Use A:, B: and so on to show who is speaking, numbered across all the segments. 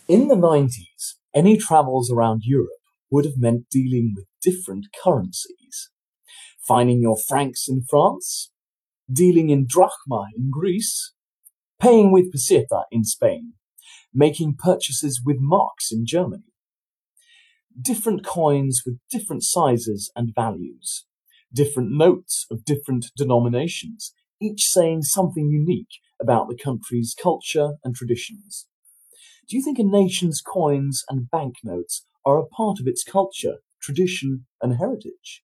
A: In the 90s, any travels around Europe would have meant dealing with different currencies. Finding your francs in France, dealing in drachma in Greece, paying with peseta in Spain, making purchases with marks in Germany. Different coins with different sizes and values, different notes of different denominations, each saying something unique about the country's culture and traditions. Do you think a nation's coins and banknotes are a part of its culture, tradition, and heritage?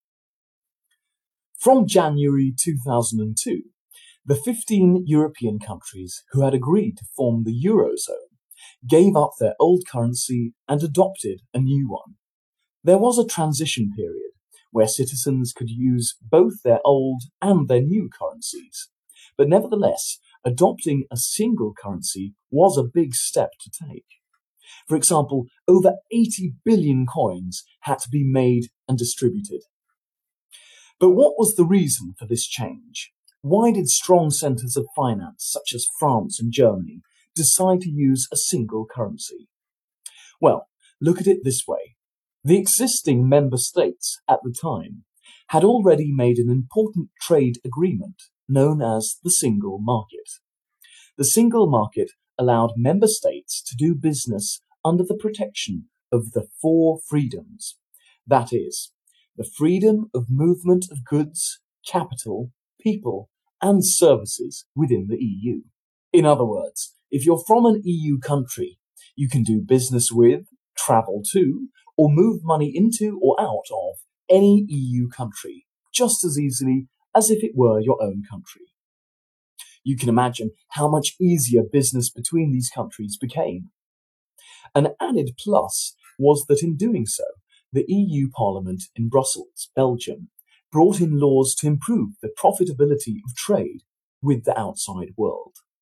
A: From January 2002, the 15 European countries who had agreed to form the Eurozone gave up their old currency and adopted a new one. There was a transition period where citizens could use both their old and their new currencies, but nevertheless, adopting a single currency was a big step to take. For example, over 80 billion coins had to be made and distributed. But what was the reason for this change? Why did strong centres of finance, such as France and Germany, decide to use a single currency? Well, look at it this way. The existing member states at the time had already made an important trade agreement known as the Single Market. The Single Market allowed member states to do business under the protection of the four freedoms. That is, the freedom of movement of goods, capital, people, and services within the EU. In other words, if you're from an EU country, you can do business with, travel to, or move money into or out of any EU country just as easily as if it were your own country. You can imagine how much easier business between these countries became. An added plus was that in doing so, the EU Parliament in Brussels, Belgium, brought in laws to improve the profitability of trade with the outside world.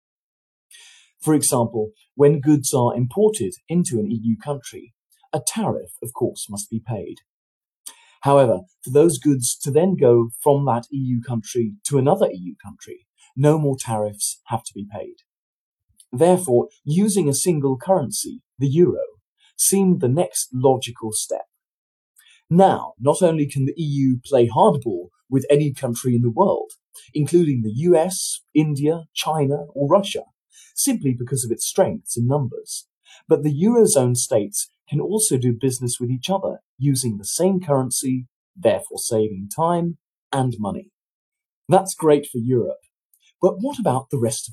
A: For example, when goods are imported into an EU country, a tariff, of course, must be paid. However, for those goods to then go from that EU country to another EU country, no more tariffs have to be paid. Therefore, using a single currency, the euro, seemed the next logical step. Now, not only can the EU play hardball with any country in the world, including the US, India, China, or Russia, simply because of its strengths in numbers, but the Eurozone states can also do business with each other using the same currency, therefore saving time and money. That's great for Europe. But what about the rest of